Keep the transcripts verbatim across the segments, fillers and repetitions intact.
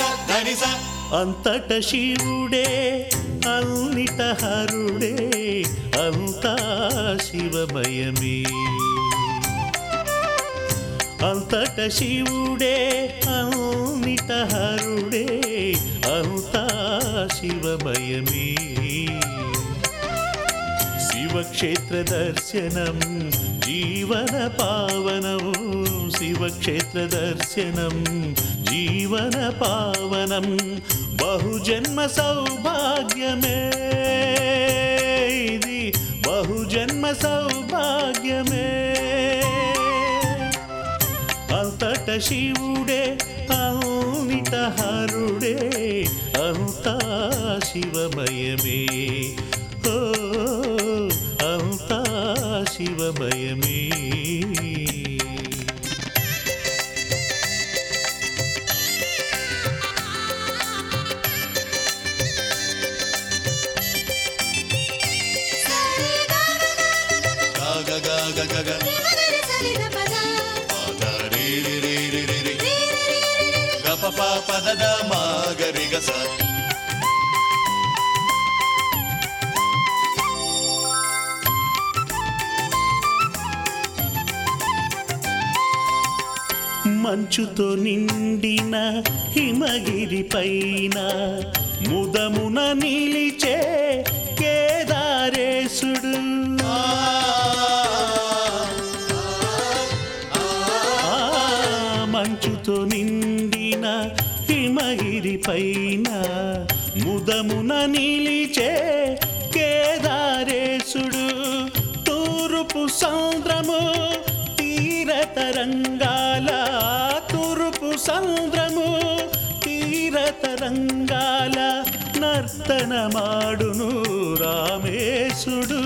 అంతట శివుడే అన్నిట హరుడే అంతా శివమయమే అంతట శివుడే అన్నిట హరుడే అంతా శివమయమే శివక్షేత్ర దర్శనం జీవన పావనం శివక్షేత్ర దర్శనం జీవన పావనం బహుజన్మ సౌభాగ్యమే ఇది బహుజన్మ సౌభాగ్యమే అంతట శివుడే అన్నిట హరుడే అంతా శివమయమే ఓ అంతా శివమయమే పదద మాగరిగస మంచుతో నిండిన హిమగిరి పైన ముదమున నిలిచే కేదారేశుడు మంచుతో నిండిన హిమగిరి పైన ముదమున నిలిచే కేదారేశుడు తూర్పు సముద్రము తీరతరంగాల తూర్పు సముద్రము తీరతరంగాల నర్తనమాడును రామేశుడు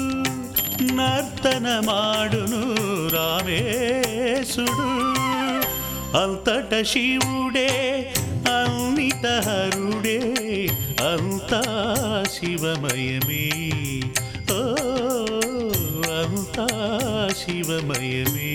నర్తనమాడును రామేశుడు అంతట శివుడే అన్నిట హరుడే అంతా శివమయమే ఓ అంతా శివమయమే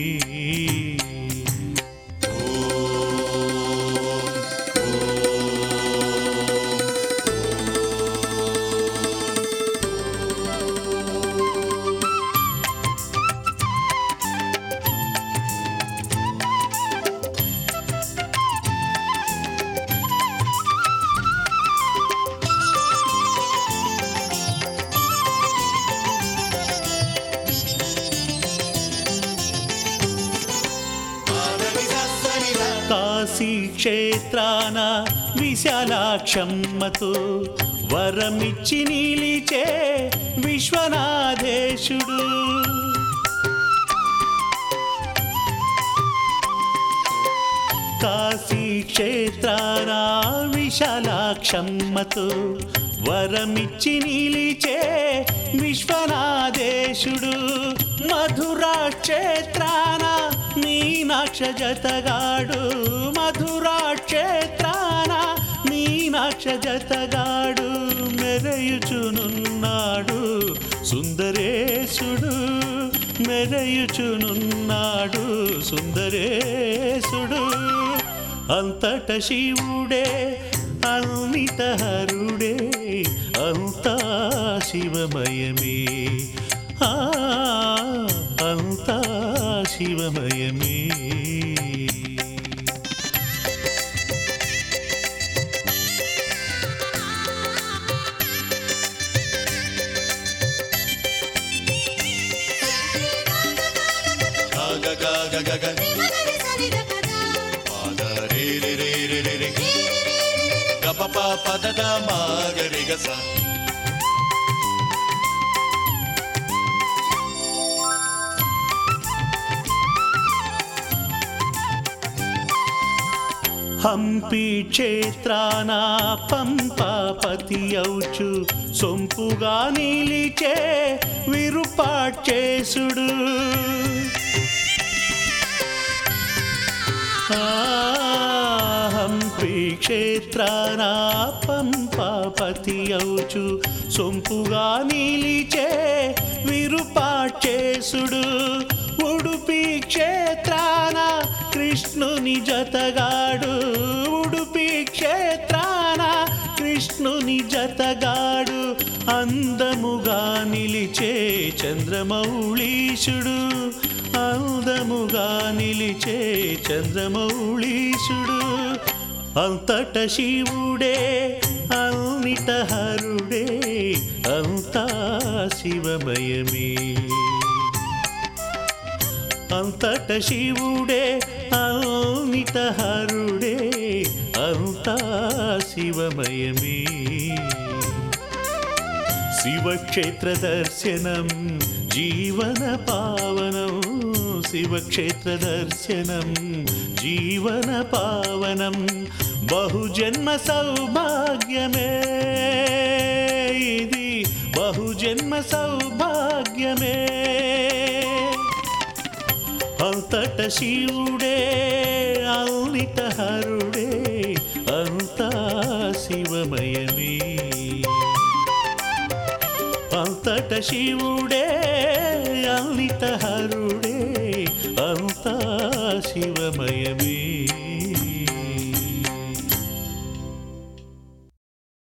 కాశీ క్షేత్రాన విశాలాక్షమ్మతో వరమిచ్చి నిలిచే విశ్వనాథేశుడు కాశీ క్షేత్రాన విశాలాక్షమ్మతో వరమిచ్చి నిలిచే విశ్వనాథేశుడు మధురా క్షేత్రాన మీనాక్ష జతగాడు మధురా క్షేత్రాన మీనాక్ష జతగాడు మెరయుచునున్నాడు సుందరేశుడు మెరయుచునున్నాడు సుందరేశుడు అంతట శివుడే అన్నిట హరుడే అంతా శివమయమే ఆ అంతా శివమయమే పదద మాగరిగస హంపి క్షేత్రాన పంపాపతి ఔచు సొంపుగా నిలిచే విరుపాక్షేశుడు హంపి క్షేత్రాన పంపాపతి ఔచు సొంపుగా నిలిచే విరుపాక్షేశుడు ఉడుపి క్షేత్రాన కృష్ణుని జతగాడు ఉడుపి క్షేత్రాన కృష్ణుని జతగాడు అందముగా నిలిచే చంద్రమౌళీశుడు అందముగా నిలిచే చంద్రమౌళీశుడు అంతట శివుడే అన్నిట హరుడే అంతా శివమయమే అంతట శివుడే అన్నిట హరుడే అంతా శివమయమే శివక్షేత్ర దర్శనం జీవన పావనం శివక్షేత్ర దర్శనం జీవన పావనం బహుజన్మ సౌభాగ్యమే ఇది బహుజన్మ సౌభాగ్యమే అంతట శివుడే అన్నిట హరుడే అంతా శివమయమే అంతట శివుడే అన్నిట హరుడే అంతా శివమయమే